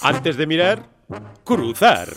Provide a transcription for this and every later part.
Antes de mirar, cruzar.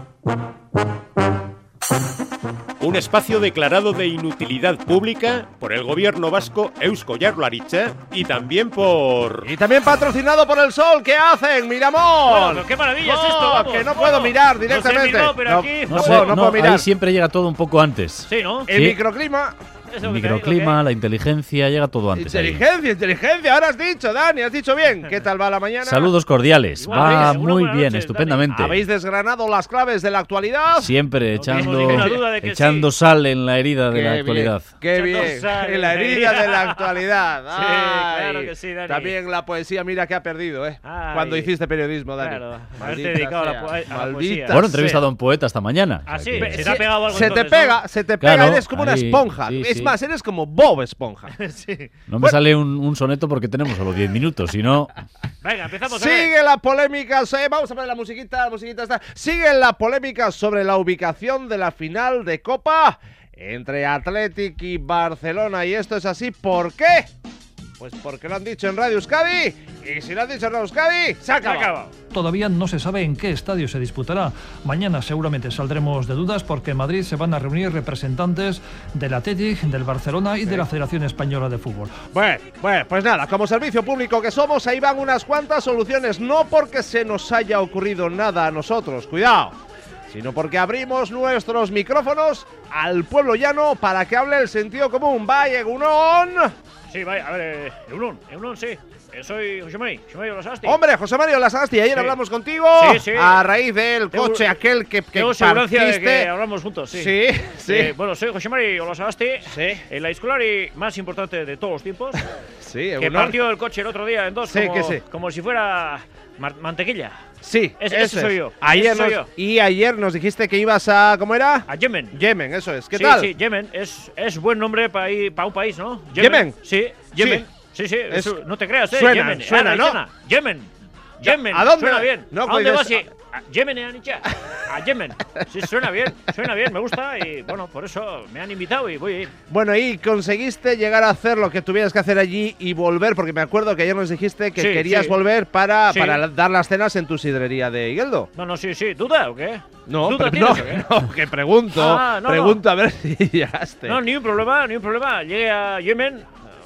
Un espacio declarado de inutilidad pública por el gobierno vasco Eusko Jaurlaritza y también por... Y también patrocinado por El Sol. ¿Qué hacen, Miramón? Bueno, qué maravilla es esto, vamos, que no puedo mirar directamente. No sé, pero aquí... No puedo mirar. Ahí siempre llega todo un poco antes. Sí, ¿no? El microclima. El microclima, la inteligencia, llega todo antes. Inteligencia. Ahora has dicho, Dani, has dicho bien. ¿Qué tal va la mañana? Saludos cordiales. Igual, Va una muy buena bien, noche, estupendamente. ¿Habéis desgranado las claves de la actualidad? Siempre No tenemos ninguna duda de que echando sí. sal en la herida de la actualidad. Qué Echando bien. sal En la herida de la actualidad. Sí, Ay. claro que sí, Dani. También la poesía, mira que ha perdido, ¿eh? Ay. Cuando hiciste periodismo, Dani. Claro, haberte Maldita dedicado a la sea. poesía. Bueno, entrevistado a un poeta esta mañana. Ah, o sí, sea que- se te ha pegado algo Se te entonces, pega, ¿no? se te pega, Claro, eres como una ahí, esponja. sí, Es sí. más, eres como Bob Esponja. Sí. No me sale un soneto porque tenemos solo 10 minutos, si no... Venga, empezamos a ver. Sigue la polémica, vamos a poner la musiquita está. Sigue la polémica sobre la ubicación de la final de Copa entre Athletic y Barcelona. Y esto es así, ¿por qué? Pues porque lo han dicho en Radio Euskadi. Y si lo han dicho en Radio Euskadi, se acaba. Todavía no se sabe en qué estadio se disputará. Mañana seguramente saldremos de dudas porque en Madrid se van a reunir representantes del Athletic, del Barcelona y de la Federación Española de Fútbol. Bueno, pues nada, como servicio público que somos, ahí van unas cuantas soluciones. No porque se nos haya ocurrido nada a nosotros, cuidado, sino porque abrimos nuestros micrófonos al pueblo llano para que hable el sentido común. Vaya, Egunon. Sí, vaya, a ver, Eunon, sí. Soy José María Olasasti. Hombre, José Mario Lasagasti, ayer Sí. hablamos contigo Sí. a raíz del Tengo- coche aquel que Tengo seguridad de partiste. que hablamos juntos, sí. Sí. Bueno, soy José María Olasasti, Sí. la escolari más importante de todos los tiempos, Sí, que Egunon. partió el coche el otro día en dos, Sí, como, que sí. como si fuera mantequilla. Sí, Ese soy es. yo. Ayer Ese soy yo. Y ayer nos dijiste que ibas a… ¿Cómo era? A Yemen. Yemen, eso es. ¿Qué Sí, tal? Sí, Yemen. Es buen nombre para un país, ¿no? ¿Yemen? Sí, Yemen. Sí, Es- eso, no te creas, suena, Yemen. suena, ¿no? Yemen. ¿A dónde? Suena bien. No, ¿A dónde pues vas? A Yemen, Anicha. A Yemen. Sí, suena bien, me gusta y bueno, por eso me han invitado y voy a ir. Bueno, y conseguiste llegar a hacer lo que tuvieras que hacer allí y volver, porque me acuerdo que ayer nos dijiste que Sí, querías sí. volver para Sí. dar las cenas en tu sidrería de Higueldo. No, sí, ¿duda o qué? No, ¿Duda pero tienes no, o qué? no, que pregunto. Ah, no, pregunto a ver si llegaste. No, ni un problema. Llegué a Yemen,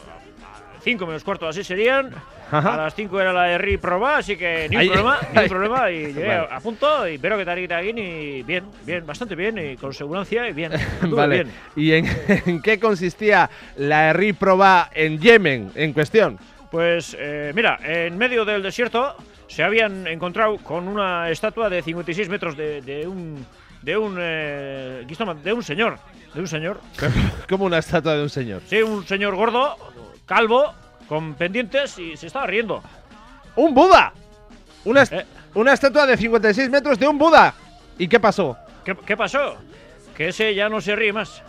5 menos cuarto, así serían. Ajá. A las 5 era la de Riproba, así que ni Ahí- un problema. Y llegué Vale. a punto y espero que Tariguitaguín y bien, bastante bien y con seguridad y bien. Estuve Vale. bien. ¿Y en qué consistía la Riproba en Yemen en cuestión? Pues mira, en medio del desierto se habían encontrado con una estatua de 56 metros de un señor. Como una estatua de un señor. Sí, un señor gordo, calvo, con pendientes y se estaba riendo. ¡Un Buda! Una Eh. estatua de 56 metros de un Buda. ¿Y qué pasó? ¿Qué pasó? Que ese ya no se ríe más.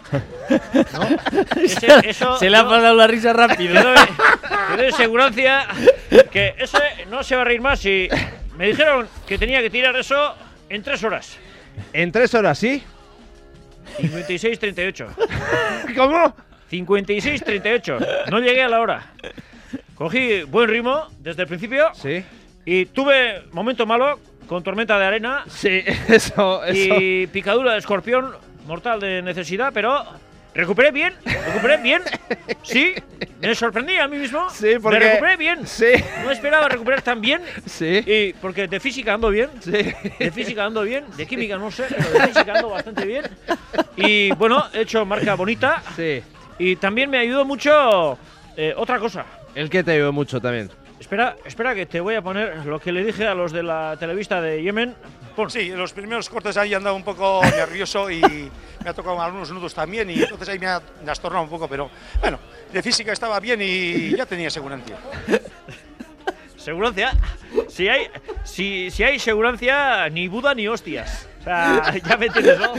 Se le ha pasado la risa rápido. Te doy segurancia que ese no se va a reír más y me dijeron que tenía que tirar eso en 3 horas. En 3 horas, ¿sí? 56:38. ¿Cómo? 56:38. No llegué a la hora. Cogí buen ritmo desde el principio Sí. y tuve momento malo con tormenta de arena Sí, eso. y picadura de escorpión mortal de necesidad, pero recuperé bien. Sí, me sorprendí a mí mismo. Sí, porque… Me recuperé bien. Sí. No esperaba recuperar tan bien. Sí. Y porque de física ando bien. Sí. De física ando bien. De química no sé, pero de física ando bastante bien. Y bueno, he hecho marca bonita. Sí. Y también me ayudó mucho otra cosa. El que te ayudó mucho también. Espera que te voy a poner lo que le dije a los de la televista de Yemen. Pon. Sí, en los primeros cortes ahí andaba un poco nervioso y me ha tocado algunos nudos también y entonces ahí me ha trastornado un poco, pero bueno, de física estaba bien y ya tenía segurancia. Segurancia. Si hay segurancia, ni Buda ni hostias. O sea, ya me entiendes, ¿no?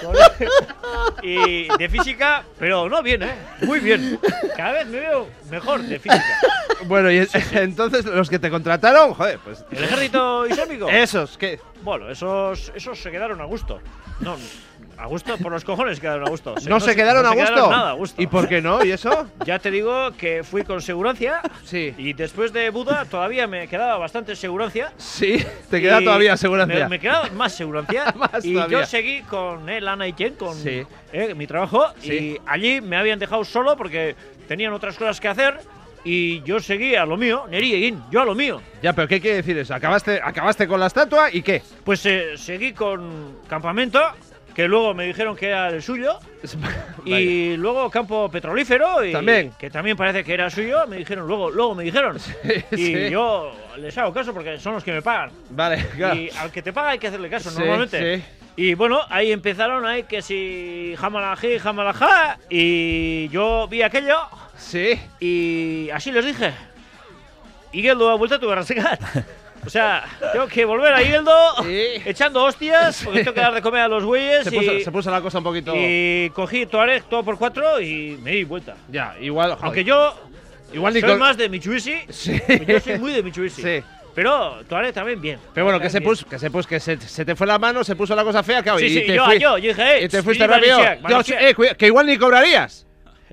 Y de física, pero no bien, ¿eh? Muy bien. Cada vez me veo mejor de física. Bueno, y entonces los que te contrataron, joder, pues… ¿El ejército islámico? Esos, ¿qué? Bueno, esos se quedaron a gusto. No, A gusto, por los cojones quedaron a gusto. ¿No se quedaron a gusto? Nada a gusto. ¿Y por qué no? ¿Y eso? Ya te digo que fui con segurancia. Sí. Y después de Buda todavía me quedaba bastante segurancia. Sí, te queda Y todavía segurancia. Me quedaba más segurancia. Más y todavía. yo seguí con Lana y Jen, con Sí. mi trabajo. Sí. Y allí me habían dejado solo porque tenían otras cosas que hacer. Y yo seguí a lo mío, Nerieguín, yo a lo mío. Ya, pero ¿qué quiere decir eso? ¿Acabaste con la estatua y qué? Pues seguí con campamento, que luego me dijeron que era el suyo. Y luego campo petrolífero, y También. que también parece que era suyo. Me dijeron, luego me dijeron. Y sí. yo les hago caso porque son los que me pagan. Vale, claro. Y al que te paga hay que hacerle caso, Sí, normalmente. sí. Y bueno, ahí empezaron, ahí que si jamalají, jamalajá. Y yo vi aquello Sí. y así les dije. Igeldo ha vuelto a tu Garrasegat. O sea, tengo que volver a Igeldo Sí. echando hostias porque tengo que dar de comer a los bueyes. Se puso la cosa un poquito. Y cogí Tuareg todo por 4 y me di vuelta. Ya, igual. Joder. Aunque yo igual soy Nicol- más de Mitsubishi. Sí. Yo soy muy de Mitsubishi. Sí. Pero Tuareg también bien. Pero bueno, También bien. que se te fue la mano, se puso la cosa fea, claro. Sí, y sí, te yo dije, y te fuiste Ivan rápido. Isiak, Dios, Isiak. cuidado, que igual ni cobrarías.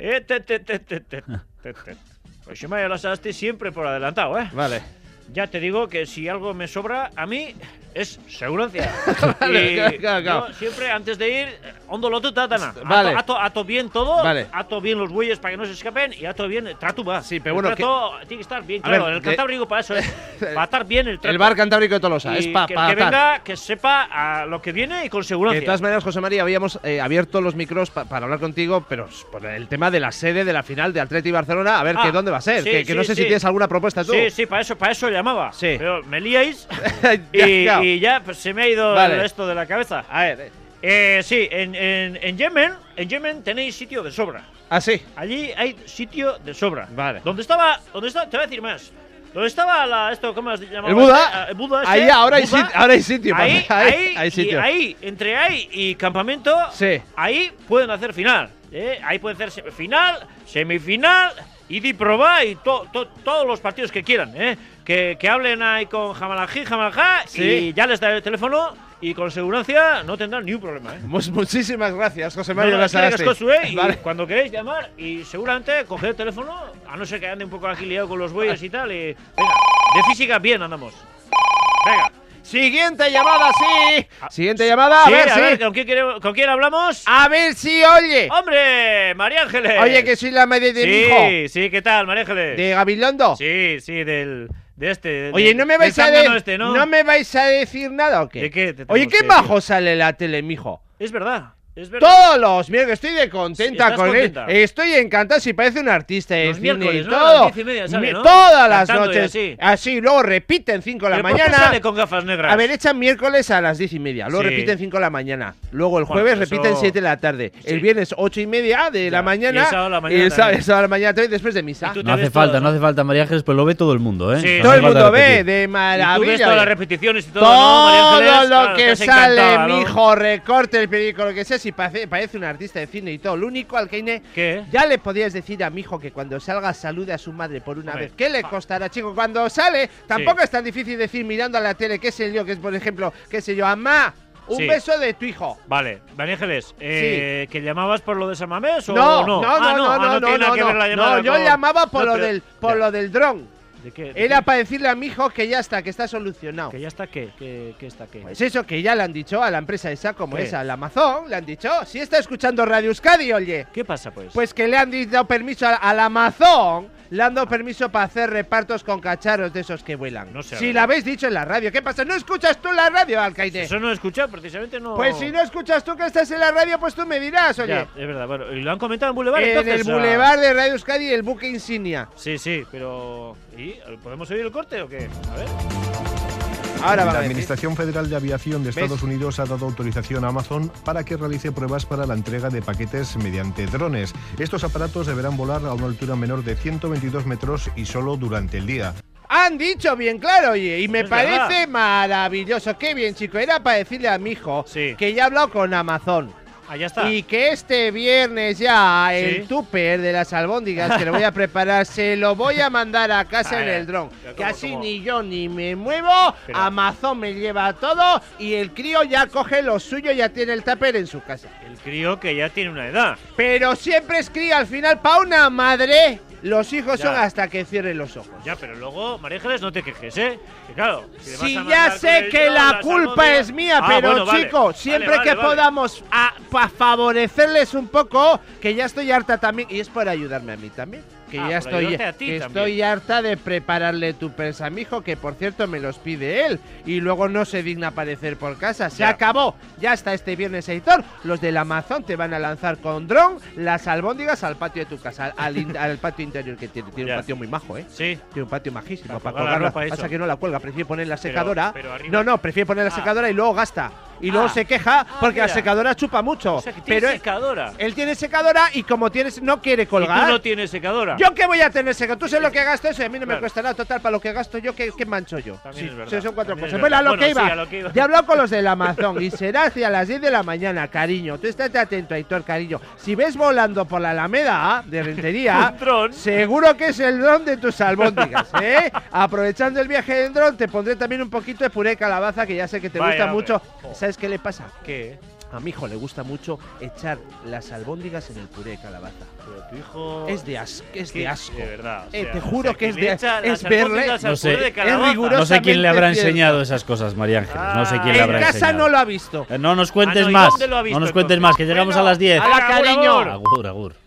Pues yo me las daste siempre por adelantado, ¿eh? Vale. Ya te digo que si algo me sobra, a mí es segurancia. Vale, Y claro. yo siempre, antes de ir, ondo lotu tatana. Vale. Ato bien todo, Vale. ato bien los bueyes para que no se escapen y ato bien el trato va. Sí, pero El bueno, trato tiene que estar bien, A claro. ver, en el de- Cantábrico para eso es. Para estar bien el trato. El bar Cantábrico de Tolosa. Y Es para que el que tal. venga, que sepa a lo que viene y con De seguridad. todas maneras, José María, habíamos abierto los micros para hablar contigo, pero por el tema de la sede de la final de Atleti Barcelona, a ver que dónde va a ser. sí, que no sí, sé si sí. tienes alguna propuesta tú. Sí, para eso llamaba. Sí. Pero me liáis Ya, y ya pues, se me ha ido Vale. esto de la cabeza. A ver. Sí, en Yemen tenéis sitio de sobra. Ah, sí. Allí hay sitio de sobra. Vale. ¿Dónde estaba? Te voy a decir más. ¿Dónde estaba ¿cómo has llamado? El Buda. El Buda ese, Ahí ahora Buda. hay sitio. Ahí, hay sitio. entre ahí y campamento, Sí. ahí pueden hacer final. Ahí pueden hacer final, semifinal y di proba y todos los partidos que quieran. Que hablen ahí con Jamalajá Sí. y ya les daré el teléfono y con seguridad no tendrán ni un problema. Muchísimas gracias, José No, María Lasagasti. y Vale. cuando queréis llamar y seguramente coger el teléfono, a no ser que ande un poco aquí liado con los bueyes y tal, y venga, de física bien andamos. Venga. Siguiente llamada, sí. Siguiente llamada, Sí, a ver, sí. ¿con quién hablamos? A ver si oye. ¡Hombre! ¡María Ángeles! Oye, que soy la madre de mi hijo. Sí, ¿qué tal, María Ángeles? De Gabilondo. Sí, de este. Oye, ¿no me vais a decir? ¿no me vais a decir nada o qué? ¿De qué te Oye, tenemos qué que bajo decir? sale la tele, mijo. Es verdad, es verdad. Todos los miércoles estoy de contenta Sí, ¿estás con contenta? él. Estoy encantada si parece un artista de Los cine y miércoles, ¿no? A todo. las 10:30 sale, ¿no? Todas las Cantando y noches. así. Luego repiten 5 de la ¿Pero por qué mañana. sale con gafas negras? A ver, echan miércoles a las 10:30. Luego Sí. repiten 5 de la mañana. Luego el Bueno, jueves pero repiten eso- 7 de la tarde. Sí. El viernes 8:30 de la Ya. mañana. Y el sábado a la mañana Y el sábado también. a la mañana también después de misa. Y tú No hace ves falta, todo, no hace falta, María Ángeles, pues lo ve todo el mundo, ¿eh? Sí. No Todo hace el falta mundo ve repetir. de Y tú ves maravilla. todas las oye. repeticiones y todo, ¿no, María Todo Ángeles? lo Claro, que estás sale, encantada, ¿no? mijo, recorte el periódico, lo que sea, si parece un artista de cine y todo. Lo único, Alcaine, ¿Qué? ya le podías decir a mi hijo que cuando salga salude a su madre por una Hombre. vez. ¿Qué le costará, chico? Cuando sale, tampoco es tan difícil decir mirando a la tele, qué sé yo, que es, por ejemplo, qué sé yo, mamá, un Sí. beso de tu hijo. Vale, María Ángeles, ¿que llamabas por lo de San Mamés o No, no? no, Ah, no, tiene nada que ver la llamada yo con- llamaba por No, lo pero- del lo del dron. ¿De qué? Era para decirle a mi hijo que ya está, que está solucionado. Que ya está, ¿qué está, qué? Pues eso que ya le han dicho a la empresa esa, como ¿Qué? es al Amazon, le han dicho, si está escuchando Radio Euskadi, oye, ¿Qué pasa, pues? pues que le han dado permiso al Amazon, le han dado permiso para hacer repartos con cacharros de esos que vuelan. No sé, si a la ver. habéis dicho en la radio, ¿qué pasa? ¿No escuchas tú la radio, Alcaide? Eso no he escuchado, precisamente no. Pues si no escuchas tú que estás en la radio, pues tú me dirás, oye. Ya, es verdad, bueno, ¿y lo han comentado en Boulevard En entonces? el Boulevard de Radio Euskadi, el buque insignia. Sí, pero. ¿Y? ¿Podemos oír el corte o qué? A ver. Ahora va La a decir. Administración Federal de Aviación de Estados Unidos ha dado autorización a Amazon para que realice pruebas para la entrega de paquetes mediante drones. Estos aparatos deberán volar a una altura menor de 122 metros y solo durante el día. Han dicho bien claro, oye, y me Es parece verdad. maravilloso. Qué bien, chico. Era para decirle a mi hijo Sí. que ya he hablado con Amazon. ya está. Y que este viernes ya Sí. el tupper de las albóndigas que lo voy a preparar, se lo voy a mandar a casa A en ver, el dron. pero Que ¿cómo, así cómo? ni yo ni me muevo, Pero- Amazon me lleva todo y el crío ya coge lo suyo, ya tiene el tupper en su casa. El crío que ya tiene una edad. Pero siempre es crío, al final, para una madre, los hijos Ya. son hasta que cierren los ojos. Ya, pero luego, María Ángeles, no te quejes, ¿eh? Que claro, si le vas Si a ya mandar con sé el que dron, la las culpa albóndigas- es mía, Ah, pero bueno, vale. chico, siempre Vale, que vale. podamos favorecerles un poco, que ya estoy harta también, y es por ayudarme a mí también, que Ah, ya por estoy, ayudarte a ti que también. estoy harta de prepararle tuppers a mi hijo, que por cierto me los pide él, y luego no se digna aparecer por casa. Se Ya. acabó, ya está este viernes, editor. Los del Amazon te van a lanzar con dron las albóndigas al patio de tu casa, al patio interior que tiene. Tiene Ya. un patio muy majo, ¿eh? Sí. Tiene un patio majísimo Para para colgar la colgarla. ropa, eso. Pasa que no la cuelga, prefiere poner la secadora. pero arriba. No, prefiere poner la Ah. secadora y luego gasta. Y luego se queja porque la mira. secadora chupa mucho. O sea, que tiene pero secadora. él tiene secadora y como tienes no quiere Y tú colgar. no tienes secadora. ¿Yo qué voy a tener secadora? Tú sabes lo que gasto eso y a mí no me Claro. cuesta nada. Total, para lo que gasto yo, ¿qué mancho yo? También es verdad, sí, son cuatro también es cosas. Bueno, verdad. a lo que Bueno, sí, iba. a lo que iba. Ya he hablado con los del Amazon y será hacia las 10 de la mañana, cariño. Tú estate atento, Aitor, cariño. Si ves volando por la Alameda de Rentería, Un dron. seguro que es el dron de tus albóndigas, ¿eh? Aprovechando el viaje en dron, te pondré también un poquito de puré de calabaza, que ya sé que te Vaya, gusta hombre. mucho. Jo. ¿Sabes qué le pasa? ¿Qué? A mi hijo le gusta mucho echar las albóndigas en el puré de calabaza. Pero tu hijo. Es de asco, es ¿Qué? de asco. De verdad. o Te sea, juro que es le de- echa es las verle- albóndigas al No sé, puré de es calabaza. riguroso. No sé quién le habrá cierto. enseñado esas cosas, María Ángeles. No sé quién le En habrá casa enseñado. no lo ha visto. No nos cuentes Ah, no, ¿y más. dónde lo ha visto, No nos cuentes entonces? más, que llegamos Bueno, a las 10. ¡Hala, Agur, cariño! agur. Agur, agur.